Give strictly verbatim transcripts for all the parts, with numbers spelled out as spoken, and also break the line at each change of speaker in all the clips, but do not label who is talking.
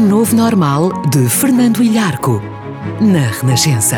novo normal de Fernando Ilharco, na Renascença.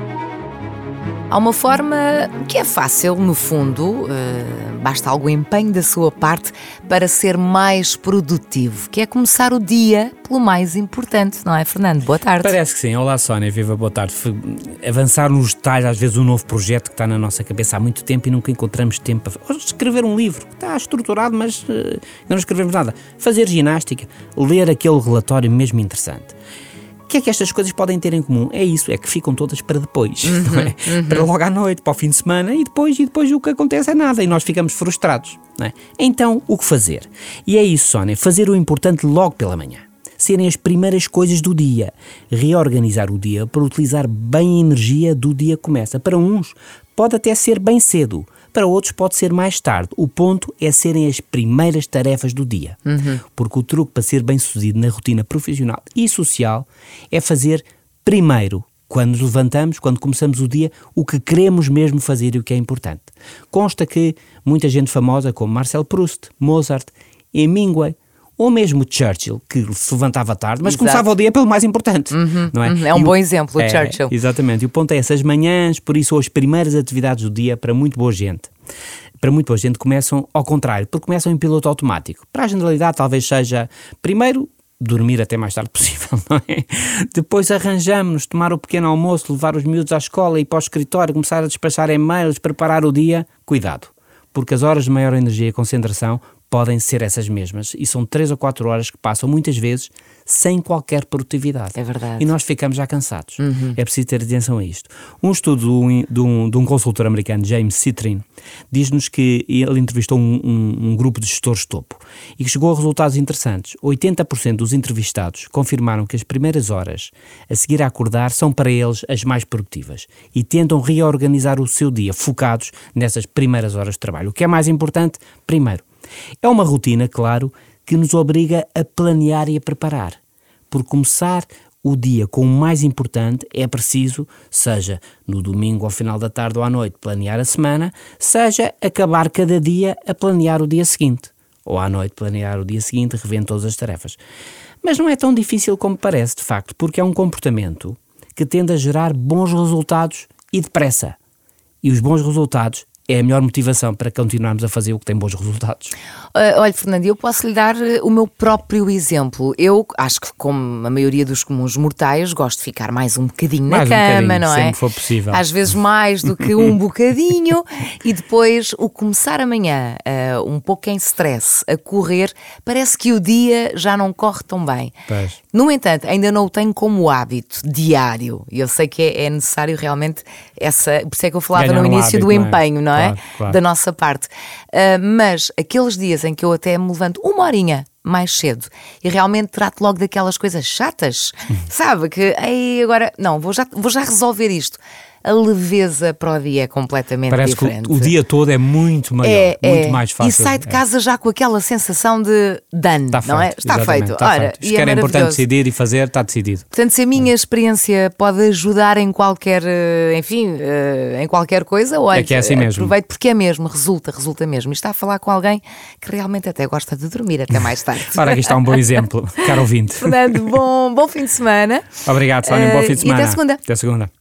Há uma forma que é fácil, no fundo, uh, basta algum empenho da sua parte para ser mais produtivo, que é começar o dia pelo mais importante, não é, Fernando? Boa tarde.
Parece que sim. Olá, Sónia, viva, boa tarde. Avançar nos detalhes, às vezes um novo projeto que está na nossa cabeça há muito tempo e nunca encontramos tempo para escrever um livro que está estruturado, mas uh, não escrevemos nada. Fazer ginástica, ler aquele relatório mesmo interessante. O que é que estas coisas podem ter em comum? É isso, é que ficam todas para depois, uhum, não é? Uhum. Para logo à noite, para o fim de semana, e depois, e depois o que acontece é nada, e nós ficamos frustrados, não é? Então, o que fazer? E é isso, Sónia, fazer o importante logo pela manhã. Serem as primeiras coisas do dia. Reorganizar o dia para utilizar bem a energia do dia que começa. Para uns, pode até ser bem cedo. Para outros pode ser mais tarde. O ponto é serem as primeiras tarefas do dia. Uhum. Porque o truque para ser bem-sucedido na rotina profissional e social é fazer primeiro, quando nos levantamos, quando começamos o dia, o que queremos mesmo fazer e o que é importante. Consta que muita gente famosa como Marcel Proust, Mozart, Hemingway, ou mesmo Churchill, que se levantava tarde, mas Exato. Começava o dia pelo mais importante. Uhum, não é?
Uhum, é um e bom o, exemplo, o é, Churchill.
Exatamente. E o ponto é, essas manhãs, por isso, as primeiras atividades do dia, para muito boa gente. Para muito boa gente começam ao contrário, porque começam em piloto automático. Para a generalidade, talvez seja, primeiro, dormir até mais tarde possível, não é? Depois arranjamos-nos, tomar o pequeno almoço, levar os miúdos à escola, ir para o escritório, começar a despachar e-mails, preparar o dia. Cuidado, porque as horas de maior energia e concentração podem ser essas mesmas, e são três ou quatro horas que passam muitas vezes sem qualquer produtividade.
É verdade.
E nós ficamos já cansados.
Uhum.
É preciso ter atenção a isto. Um estudo de um, de um, de um consultor americano, James Citrin, diz-nos que ele entrevistou um, um, um grupo de gestores topo e que chegou a resultados interessantes. oitenta por cento dos entrevistados confirmaram que as primeiras horas a seguir a acordar são para eles as mais produtivas e tentam reorganizar o seu dia focados nessas primeiras horas de trabalho. O que é mais importante? Primeiro, é uma rotina, claro, que nos obriga a planear e a preparar. Por começar o dia com o mais importante é preciso, seja no domingo ao final da tarde ou à noite, planear a semana, seja acabar cada dia a planear o dia seguinte. Ou à noite planear o dia seguinte, revendo todas as tarefas. Mas não é tão difícil como parece, de facto, porque é um comportamento que tende a gerar bons resultados e depressa. E os bons resultados é a melhor motivação para continuarmos a fazer o que tem bons resultados.
Uh, olha, Fernando, eu posso lhe dar o meu próprio exemplo. Eu acho que, como a maioria dos comuns mortais, gosto de ficar mais um bocadinho
mais
na
um
cama,
bocadinho,
não é?
Sempre for possível.
Às vezes mais do que um bocadinho. E depois, o começar amanhã, uh, um pouco em stress, a correr, parece que o dia já não corre tão bem.
Pois.
No entanto, ainda não o tenho como hábito diário. E eu sei que é, é necessário realmente essa... Por isso é que eu falava
Ganhar
no
um
início
hábito,
do
não é?
empenho, não é?
Claro, claro.
Da nossa parte. Uh, mas aqueles dias em que eu até me levanto uma horinha mais cedo e realmente trato logo daquelas coisas chatas, sabe? Que ei, agora, não, vou já, vou já resolver isto. A leveza para o dia é completamente
Parece
diferente.
que o, o dia todo é muito maior,
é,
muito
é.
mais fácil.
E sai de casa é. já com aquela sensação de done,
está
não
feito,
é? Está feito.
Está
Ora,
feito.
E
Se quer
é
é importante decidir e fazer, está decidido.
Portanto, se a minha experiência pode ajudar em qualquer, enfim, em qualquer coisa, olha,
é que é assim mesmo.
Aproveito porque é mesmo, resulta, resulta mesmo. E está a falar com alguém que realmente até gosta de dormir até mais tarde.
Ora, aqui está um bom exemplo, caro ouvinte.
Fernando, bom, bom fim de semana.
Obrigado, Sónia, um bom fim de semana.
E até segunda.
Até segunda.